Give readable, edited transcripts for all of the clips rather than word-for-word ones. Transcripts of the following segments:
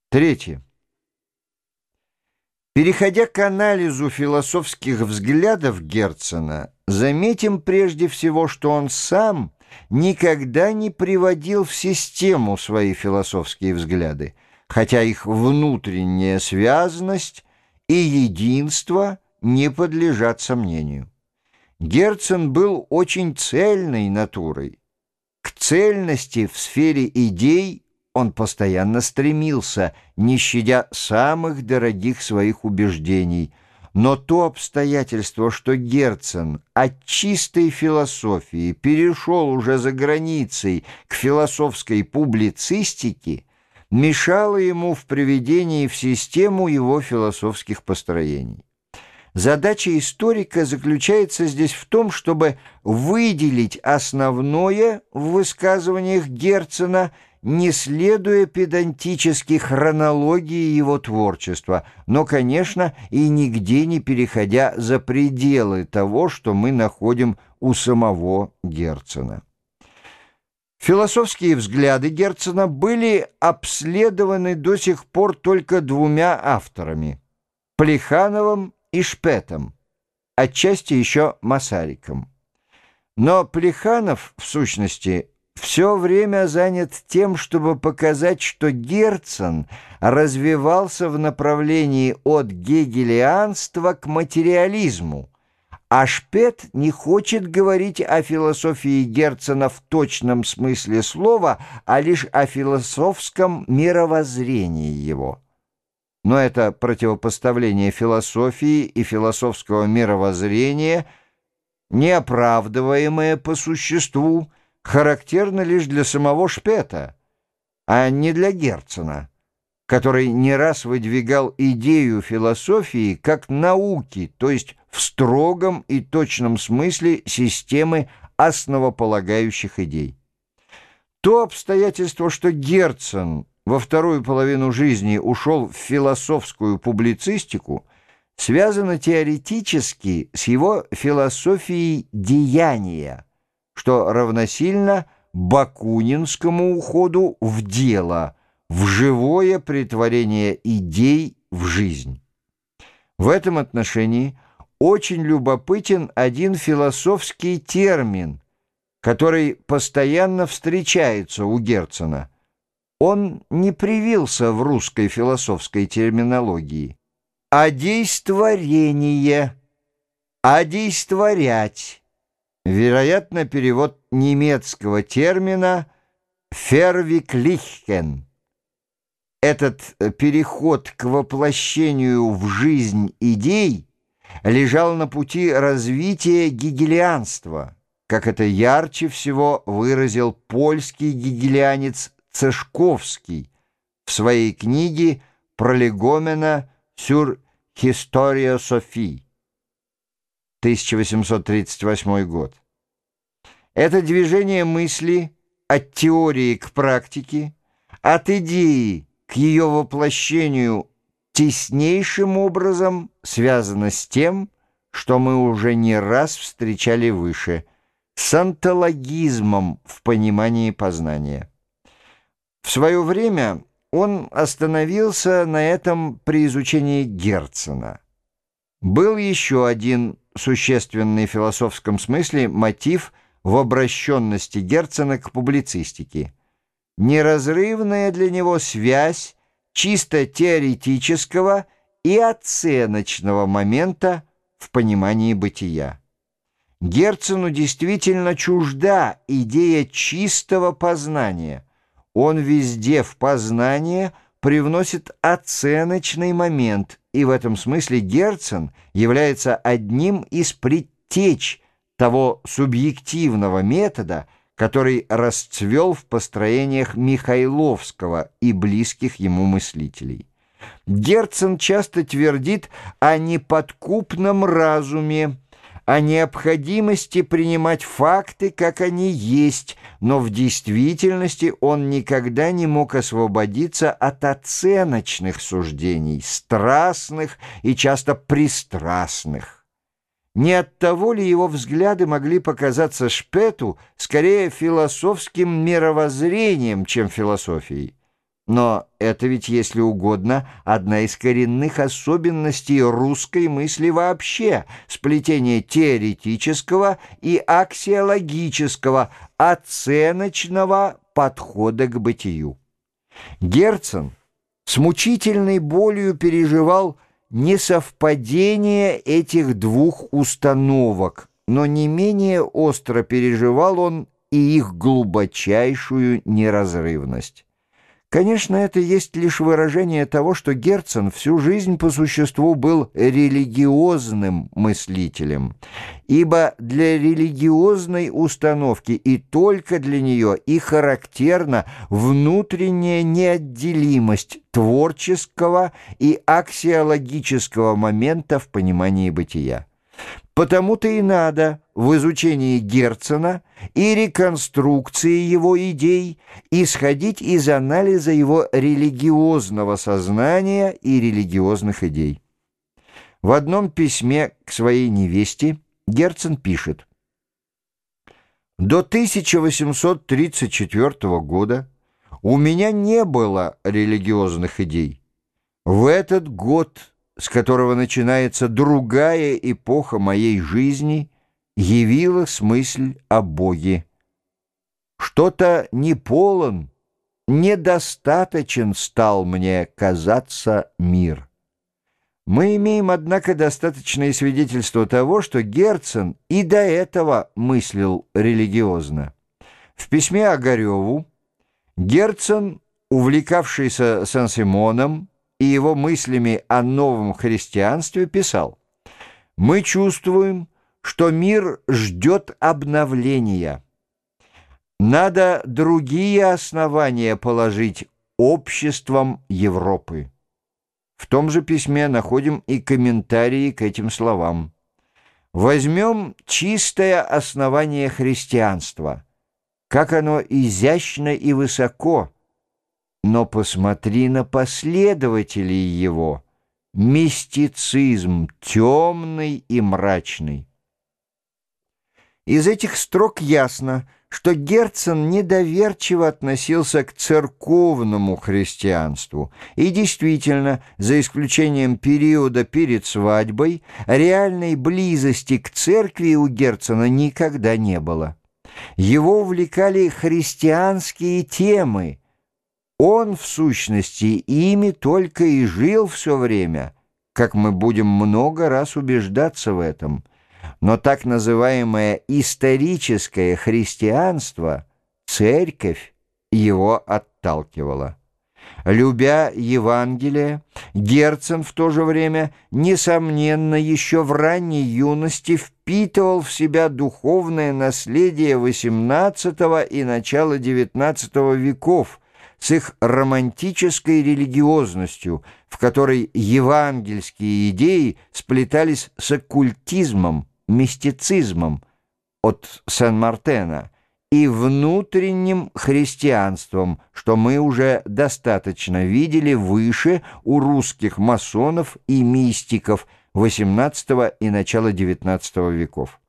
Третье. Переходя к анализу философских взглядов Герцена, заметим прежде всего, что он сам никогда не приводил в систему свои философские взгляды, хотя их внутренняя связанность и единство не подлежат сомнению. Герцен был очень цельной натурой. К цельности в сфере идей он постоянно стремился, не щадя самых дорогих своих убеждений. Но то обстоятельство, что Герцен от чистой философии перешел уже за границей к философской публицистике, мешало ему в приведении в систему его философских построений. Задача историка заключается здесь в том, чтобы выделить основное в высказываниях Герцена, не следуя педантически хронологии его творчества, но, конечно, и нигде не переходя за пределы того, что мы находим у самого Герцена. Философские взгляды Герцена были обследованы до сих пор только двумя авторами – Плехановым и Шпетом, отчасти еще Масариком. Но Плеханов, в сущности, все время занят тем, чтобы показать, что Герцен развивался в направлении от гегелианства к материализму, а Шпет не хочет говорить о философии Герцена в точном смысле слова, а лишь о философском мировоззрении его. Но это противопоставление философии и философского мировоззрения, неоправдываемое по существу, характерно лишь для самого Шпета, а не для Герцена, который не раз выдвигал идею философии как науки, то есть в строгом и точном смысле системы основополагающих идей. То обстоятельство, что Герцен во вторую половину жизни ушел в философскую публицистику, связано теоретически с его философией деяния, что равносильно бакунинскому уходу в дело, в живое претворение идей в жизнь. В этом отношении очень любопытен один философский термин, который постоянно встречается у Герцена. Он не привился в русской философской терминологии. Одействование, одействовать. Вероятно, перевод немецкого термина «verwirklichen». Этот переход к воплощению в жизнь идей лежал на пути развития гегелианства, как это ярче всего выразил польский гегелианец Цешковский в своей книге «Пролегомена sur Historia Sophie», 1838 год. Это движение мысли от теории к практике, от идеи к ее воплощению теснейшим образом связано с тем, что мы уже не раз встречали выше, с онтологизмом в понимании познания. В свое время он остановился на этом при изучении Герцена. Был еще один существенный в философском смысле мотив в обращенности Герцена к публицистике. Неразрывная для него связь чисто теоретического и оценочного момента в понимании бытия. Герцену действительно чужда идея чистого познания. Он везде в познание привносит оценочный момент, и в этом смысле Герцен является одним из предтеч того субъективного метода, который расцвел в построениях Михайловского и близких ему мыслителей. Герцен часто твердит о неподкупном разуме, о необходимости принимать факты, как они есть, но в действительности он никогда не мог освободиться от оценочных суждений, страстных и часто пристрастных. Не оттого ли его взгляды могли показаться Шпету скорее философским мировоззрением, чем философией? Но это ведь, если угодно, одна из коренных особенностей русской мысли вообще — сплетение теоретического и аксиологического, оценочного подхода к бытию. Герцен с мучительной болью переживал несовпадение этих двух установок, но не менее остро переживал он и их глубочайшую неразрывность. Конечно, это есть лишь выражение того, что Герцен всю жизнь по существу был религиозным мыслителем, ибо для религиозной установки и только для нее и характерна внутренняя неотделимость творческого и аксиологического момента в понимании бытия. Потому-то и надо в изучении Герцена и реконструкции его идей исходить из анализа его религиозного сознания и религиозных идей. В одном письме к своей невесте Герцен пишет: «До 1834 года у меня не было религиозных идей. В этот год, с которого начинается другая эпоха моей жизни, явилась мысль о Боге. Что-то неполон, недостаточен стал мне казаться мир». Мы имеем, однако, достаточные свидетельства того, что Герцен и до этого мыслил религиозно. В письме Огареву Герцен, увлекавшийся Сен-Симоном и его мыслями о новом христианстве, писал: «Мы чувствуем, что мир ждет обновления. Надо другие основания положить обществам Европы». В том же письме находим и комментарии к этим словам. «Возьмем чистое основание христианства, как оно изящно и высоко, но посмотри на последователей его, мистицизм темный и мрачный». Из этих строк ясно, что Герцен недоверчиво относился к церковному христианству, и действительно, за исключением периода перед свадьбой, реальной близости к церкви у Герцена никогда не было. Его увлекали христианские темы. Он, в сущности, ими только и жил все время, как мы будем много раз убеждаться в этом. Но так называемое историческое христианство, церковь, его отталкивала. Любя Евангелие, Герцен в то же время, несомненно, еще в ранней юности впитывал в себя духовное наследие XVIII и начала XIX веков с их романтической религиозностью, в которой евангельские идеи сплетались с оккультизмом, мистицизмом от Сен-Мартена и внутренним христианством, что мы уже достаточно видели выше у русских масонов и мистиков XVIII и начала XIX веков.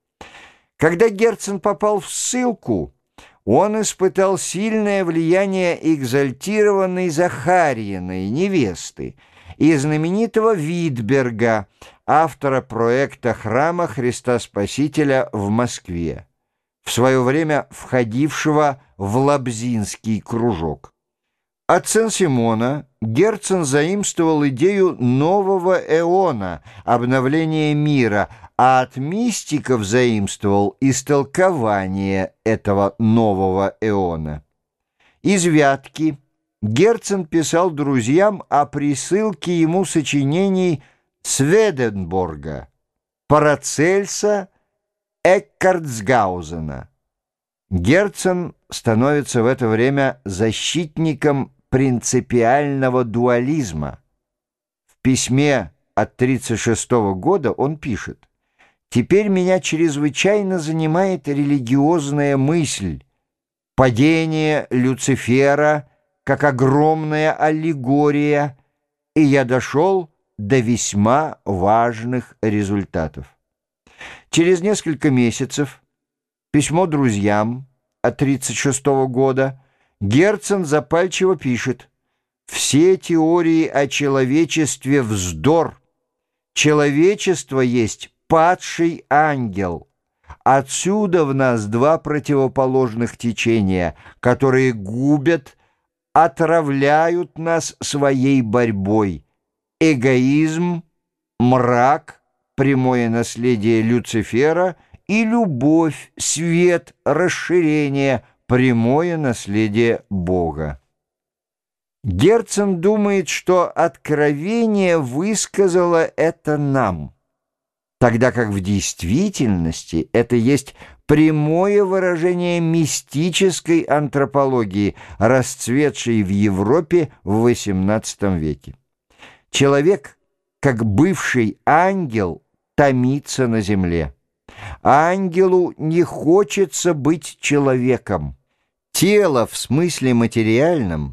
Когда Герцен попал в ссылку, он испытал сильное влияние экзальтированной Захарьиной невесты и знаменитого Витберга, автора проекта храма Христа Спасителя в Москве, в свое время входившего в Лабзинский кружок. От Сен-Симона Герцен заимствовал идею нового эона, обновления мира, а от мистиков заимствовал истолкование этого нового эона. Из Вятки Герцен писал друзьям о присылке ему сочинений Сведенборга, Парацельса, Эккартсгаузена. Герцен становится в это время защитником принципиального дуализма. В письме от 1936 года он пишет: «Теперь меня чрезвычайно занимает религиозная мысль, падение Люцифера как огромная аллегория, и я дошел до весьма важных результатов». Через несколько месяцев, письмо друзьям от 1936 года, Герцен запальчиво пишет: Все теории о человечестве — вздор. Человечество есть падший ангел. Отсюда в нас два противоположных течения, которые губят, отравляют нас своей борьбой. Эгоизм, мрак, прямое наследие Люцифера, и любовь, свет, расширение, прямое наследие Бога. Герцен думает, что откровение высказало это нам, тогда как в действительности это есть прямое выражение мистической антропологии, расцветшей в Европе в XVIII веке. Человек, как бывший ангел, томится на земле. Ангелу не хочется быть человеком. Тело в смысле материальном,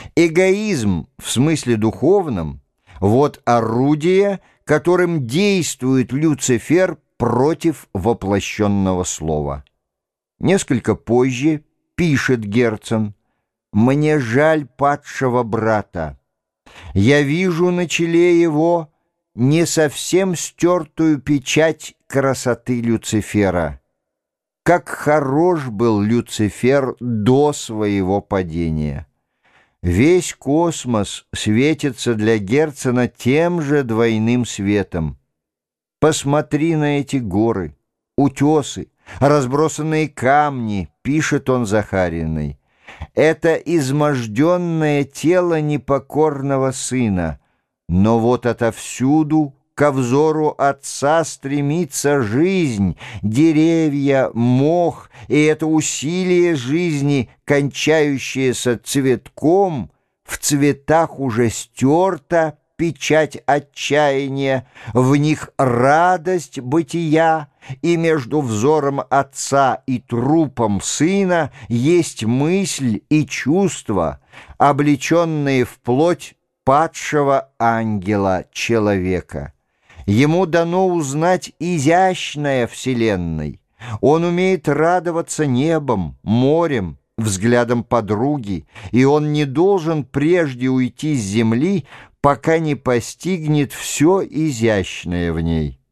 эгоизм в смысле духовном — вот орудие, которым действует Люцифер против воплощенного слова. Несколько позже пишет Герцен: «Мне жаль падшего брата. Я вижу на челе его не совсем стертую печать красоты Люцифера. Как хорош был Люцифер до своего падения». Весь космос светится для Герцена тем же двойным светом. «Посмотри на эти горы, утесы, разбросанные камни», — пишет он Захариной. «Это изможденное тело непокорного сына, но вот отовсюду ко взору Отца стремится жизнь, деревья, мох, и это усилие жизни, кончающееся цветком, в цветах уже стерта печать отчаяния, в них радость бытия, и между взором Отца и трупом Сына есть мысль и чувство, облеченные в плоть падшего ангела человека. Ему дано узнать изящное Вселенной. Он умеет радоваться небом, морем, взглядом подруги, и он не должен прежде уйти с земли, пока не постигнет все изящное в ней.